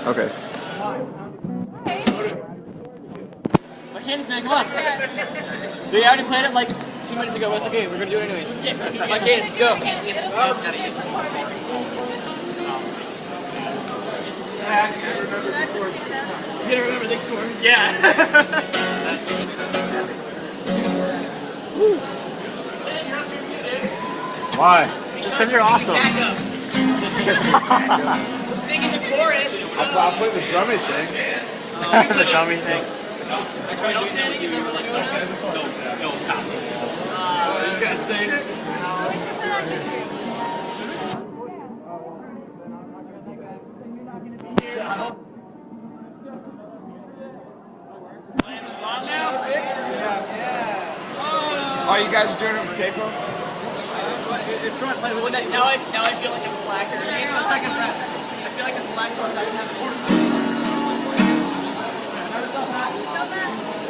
Okay. My Candace, man, come on. So you already played it like 2 minutes ago. It's okay. We're gonna do it anyways. My Candace, go. You gotta remember the chord. Yeah. Why? Just because you're awesome. Singing the chorus. I'll play the drumming thing. The drumming thing. Don't say anything because I really know. No, stop. You guys sing. Playing the song now? Oh, you guys are doing it with Keiko? It's not playing. Well, now I feel like a slacker. Hang on a second. I feel like a slacker because I didn't have an instrument.